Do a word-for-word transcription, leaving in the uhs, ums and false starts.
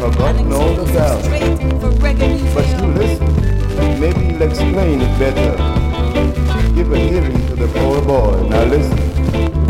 forgotten all about. But you listen, maybe he'll explain it better. Give a hearing to the poor boy. Now listen.